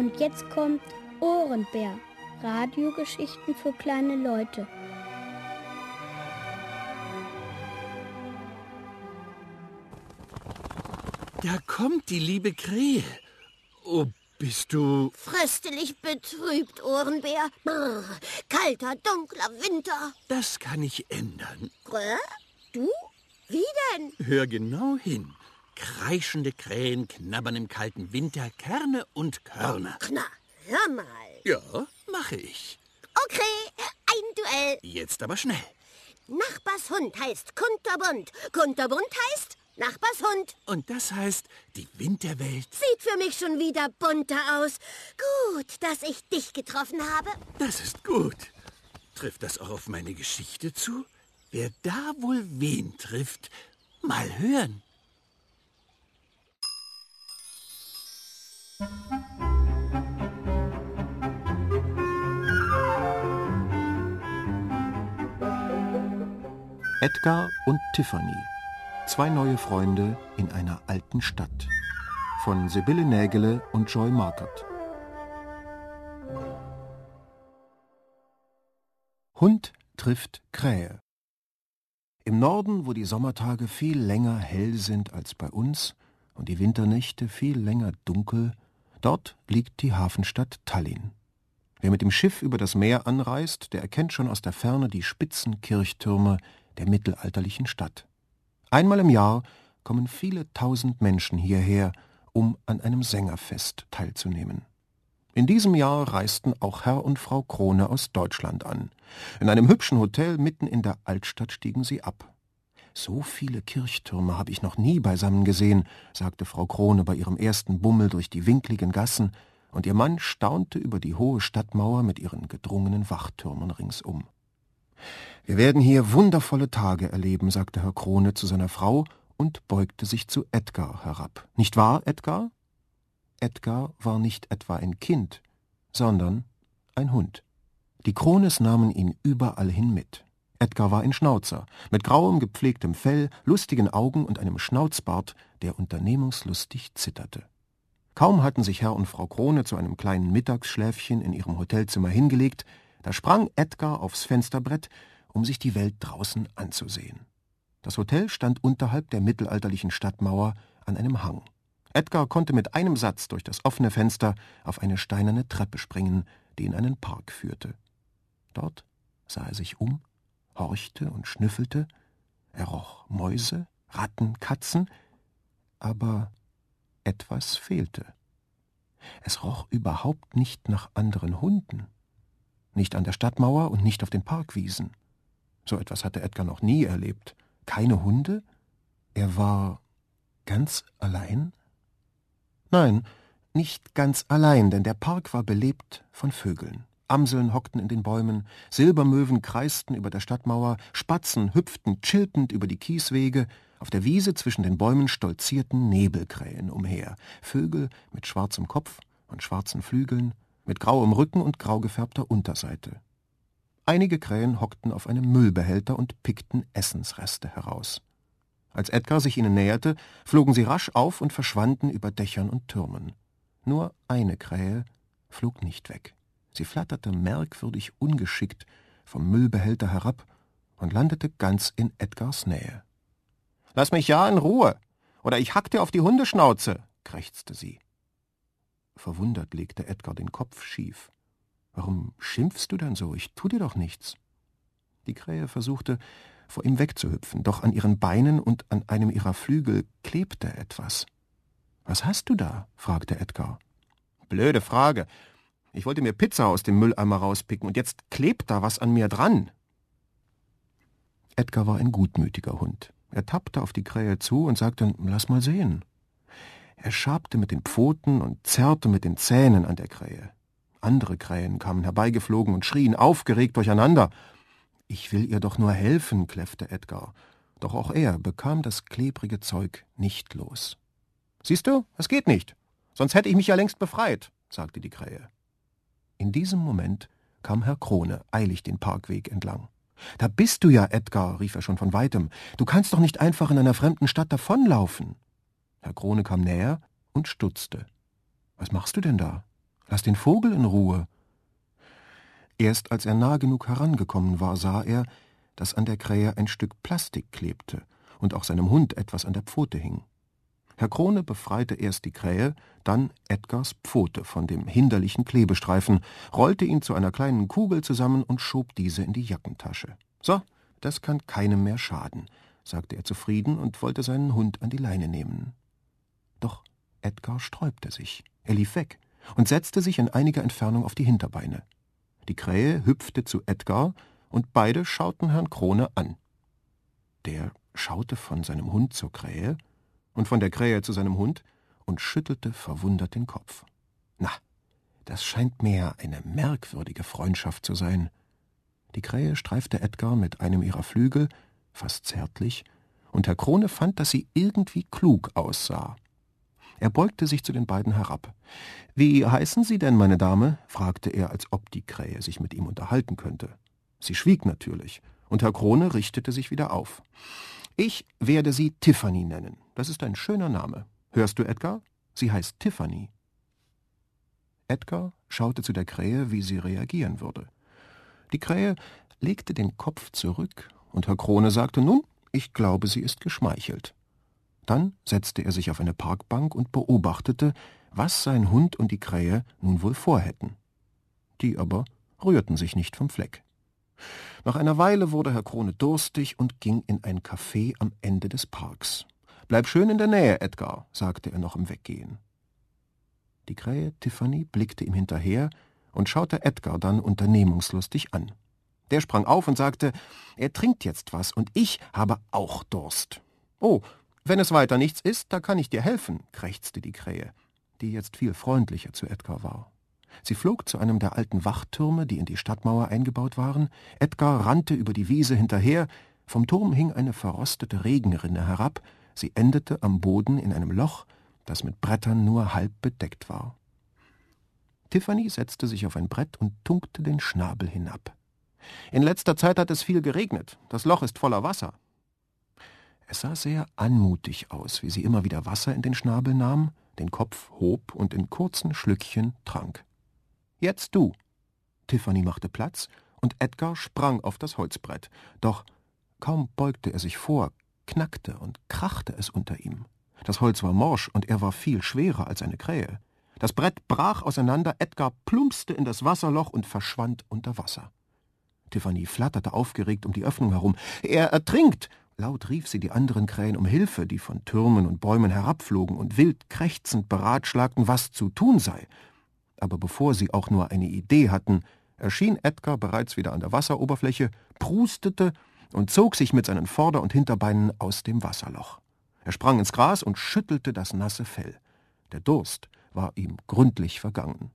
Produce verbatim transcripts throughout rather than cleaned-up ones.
Und jetzt kommt Ohrenbär. Radiogeschichten für kleine Leute. Da kommt die liebe Krähe. Oh, bist du... Fröstelig betrübt, Ohrenbär. Brr, kalter, dunkler Winter. Das kann ich ändern. Brr, du? Wie denn? Hör genau hin. Kreischende Krähen knabbern im kalten Winter Kerne und Körner. Na, hör mal. Ja, mache ich. Okay, ein Duell. Jetzt aber schnell. Nachbars Hund heißt Kunterbunt. Kunterbunt heißt Nachbars Hund. Und das heißt, die Winterwelt... Sieht für mich schon wieder bunter aus. Gut, dass ich dich getroffen habe. Das ist gut. Trifft das auch auf meine Geschichte zu? Wer da wohl wen trifft, mal hören. Edgar und Tiffany. Zwei neue Freunde in einer alten Stadt. Von Sibylle Nägele und Joy Markert. Hund trifft Krähe. Im Norden, wo die Sommertage viel länger hell sind als bei uns und die Winternächte viel länger dunkel, dort liegt die Hafenstadt Tallinn. Wer mit dem Schiff über das Meer anreist, der erkennt schon aus der Ferne die spitzen Kirchtürme der mittelalterlichen Stadt. Einmal im Jahr kommen viele tausend Menschen hierher, um an einem Sängerfest teilzunehmen. In diesem Jahr reisten auch Herr und Frau Krone aus Deutschland an. In einem hübschen Hotel mitten in der Altstadt stiegen sie ab. »So viele Kirchtürme habe ich noch nie beisammen gesehen«, sagte Frau Krone bei ihrem ersten Bummel durch die winkligen Gassen, und ihr Mann staunte über die hohe Stadtmauer mit ihren gedrungenen Wachtürmen ringsum. »Wir werden hier wundervolle Tage erleben«, sagte Herr Krone zu seiner Frau und beugte sich zu Edgar herab. »Nicht wahr, Edgar?« Edgar war nicht etwa ein Kind, sondern ein Hund. Die Krones nahmen ihn überall hin mit. Edgar war ein Schnauzer, mit grauem, gepflegtem Fell, lustigen Augen und einem Schnauzbart, der unternehmungslustig zitterte. Kaum hatten sich Herr und Frau Krone zu einem kleinen Mittagsschläfchen in ihrem Hotelzimmer hingelegt, da sprang Edgar aufs Fensterbrett, um sich die Welt draußen anzusehen. Das Hotel stand unterhalb der mittelalterlichen Stadtmauer an einem Hang. Edgar konnte mit einem Satz durch das offene Fenster auf eine steinerne Treppe springen, die in einen Park führte. Dort sah er sich um, horchte und schnüffelte. Er roch Mäuse, Ratten, Katzen, aber etwas fehlte. Es roch überhaupt nicht nach anderen Hunden. Nicht an der Stadtmauer und nicht auf den Parkwiesen. So etwas hatte Edgar noch nie erlebt. Keine Hunde? Er war ganz allein? Nein, nicht ganz allein, denn der Park war belebt von Vögeln. Amseln hockten in den Bäumen, Silbermöwen kreisten über der Stadtmauer, Spatzen hüpften chilpend über die Kieswege, auf der Wiese zwischen den Bäumen stolzierten Nebelkrähen umher, Vögel mit schwarzem Kopf und schwarzen Flügeln, mit grauem Rücken und grau gefärbter Unterseite. Einige Krähen hockten auf einem Müllbehälter und pickten Essensreste heraus. Als Edgar sich ihnen näherte, flogen sie rasch auf und verschwanden über Dächern und Türmen. Nur eine Krähe flog nicht weg. Sie flatterte merkwürdig ungeschickt vom Müllbehälter herab und landete ganz in Edgars Nähe. »Lass mich ja in Ruhe, oder ich hack dir auf die Hundeschnauze«, krächzte sie. Verwundert legte Edgar den Kopf schief. »Warum schimpfst du denn so? Ich tu dir doch nichts.« Die Krähe versuchte, vor ihm wegzuhüpfen, doch an ihren Beinen und an einem ihrer Flügel klebte etwas. »Was hast du da?« fragte Edgar. »Blöde Frage. Ich wollte mir Pizza aus dem Mülleimer rauspicken und jetzt klebt da was an mir dran.« Edgar war ein gutmütiger Hund. Er tappte auf die Krähe zu und sagte, »Lass mal sehen.« Er schabte mit den Pfoten und zerrte mit den Zähnen an der Krähe. Andere Krähen kamen herbeigeflogen und schrien aufgeregt durcheinander. »Ich will ihr doch nur helfen«, kläffte Edgar. Doch auch er bekam das klebrige Zeug nicht los. »Siehst du, es geht nicht. Sonst hätte ich mich ja längst befreit«, sagte die Krähe. In diesem Moment kam Herr Krone eilig den Parkweg entlang. »Da bist du ja, Edgar«, rief er schon von weitem. »Du kannst doch nicht einfach in einer fremden Stadt davonlaufen.« Herr Krone kam näher und stutzte. »Was machst du denn da?« Lass den Vogel in Ruhe. Erst als er nah genug herangekommen war, sah er, dass an der Krähe ein Stück Plastik klebte und auch seinem Hund etwas an der Pfote hing. Herr Krone befreite erst die Krähe, dann Edgars Pfote von dem hinderlichen Klebestreifen, rollte ihn zu einer kleinen Kugel zusammen und schob diese in die Jackentasche. »So, das kann keinem mehr schaden«, sagte er zufrieden und wollte seinen Hund an die Leine nehmen. Doch Edgar sträubte sich. Er lief weg und setzte sich in einiger Entfernung auf die Hinterbeine. Die Krähe hüpfte zu Edgar, und beide schauten Herrn Krone an. Der schaute von seinem Hund zur Krähe und von der Krähe zu seinem Hund und schüttelte verwundert den Kopf. »Na, das scheint mir eine merkwürdige Freundschaft zu sein.« Die Krähe streifte Edgar mit einem ihrer Flügel, fast zärtlich, und Herr Krone fand, dass sie irgendwie klug aussah. Er beugte sich zu den beiden herab. »Wie heißen Sie denn, meine Dame?« fragte er, als ob die Krähe sich mit ihm unterhalten könnte. Sie schwieg natürlich, und Herr Krone richtete sich wieder auf. »Ich werde Sie Tiffany nennen. Das ist ein schöner Name. Hörst du, Edgar? Sie heißt Tiffany.« Edgar schaute zu der Krähe, wie sie reagieren würde. Die Krähe legte den Kopf zurück, und Herr Krone sagte, »Nun, ich glaube, sie ist geschmeichelt.« Dann setzte er sich auf eine Parkbank und beobachtete, was sein Hund und die Krähe nun wohl vorhätten. Die aber rührten sich nicht vom Fleck. Nach einer Weile wurde Herr Krone durstig und ging in ein Café am Ende des Parks. »Bleib schön in der Nähe, Edgar«, sagte er noch im Weggehen. Die Krähe Tiffany blickte ihm hinterher und schaute Edgar dann unternehmungslustig an. Der sprang auf und sagte, er trinkt jetzt was und ich habe auch Durst. »Oh, wenn es weiter nichts ist, da kann ich dir helfen«, krächzte die Krähe, die jetzt viel freundlicher zu Edgar war. Sie flog zu einem der alten Wachtürme, die in die Stadtmauer eingebaut waren. Edgar rannte über die Wiese hinterher. Vom Turm hing eine verrostete Regenrinne herab. Sie endete am Boden in einem Loch, das mit Brettern nur halb bedeckt war. Tiffany setzte sich auf ein Brett und tunkte den Schnabel hinab. »In letzter Zeit hat es viel geregnet. Das Loch ist voller Wasser.« Es sah sehr anmutig aus, wie sie immer wieder Wasser in den Schnabel nahm, den Kopf hob und in kurzen Schlückchen trank. »Jetzt du!« Tiffany machte Platz, und Edgar sprang auf das Holzbrett. Doch kaum beugte er sich vor, knackte und krachte es unter ihm. Das Holz war morsch, und er war viel schwerer als eine Krähe. Das Brett brach auseinander, Edgar plumpste in das Wasserloch und verschwand unter Wasser. Tiffany flatterte aufgeregt um die Öffnung herum. »Er ertrinkt!« Laut rief sie die anderen Krähen um Hilfe, die von Türmen und Bäumen herabflogen und wild krächzend beratschlagten, was zu tun sei. Aber bevor sie auch nur eine Idee hatten, erschien Edgar bereits wieder an der Wasseroberfläche, prustete und zog sich mit seinen Vorder- und Hinterbeinen aus dem Wasserloch. Er sprang ins Gras und schüttelte das nasse Fell. Der Durst war ihm gründlich vergangen.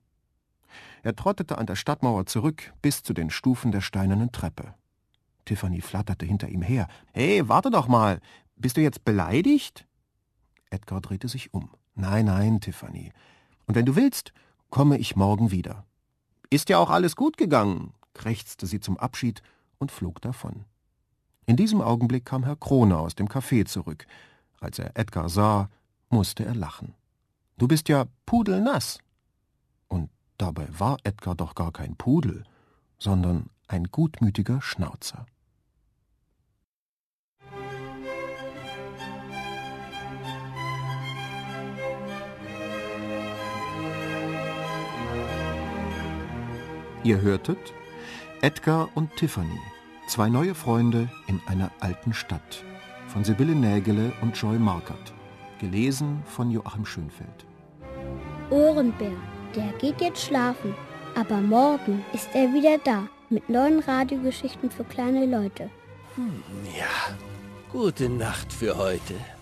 Er trottete an der Stadtmauer zurück bis zu den Stufen der steinernen Treppe. Tiffany flatterte hinter ihm her. »Hey, warte doch mal! Bist du jetzt beleidigt?« Edgar drehte sich um. »Nein, nein, Tiffany. Und wenn du willst, komme ich morgen wieder.« »Ist ja auch alles gut gegangen«, krächzte sie zum Abschied und flog davon. In diesem Augenblick kam Herr Krone aus dem Café zurück. Als er Edgar sah, musste er lachen. »Du bist ja pudelnass.« Und dabei war Edgar doch gar kein Pudel, sondern ein gutmütiger Schnauzer. Ihr hörtet Edgar und Tiffany, zwei neue Freunde in einer alten Stadt, von Sibylle Nägele und Joy Markert, gelesen von Joachim Schönfeld. Ohrenbär, der geht jetzt schlafen, aber morgen ist er wieder da mit neuen Radiogeschichten für kleine Leute. Hm, ja, gute Nacht für heute.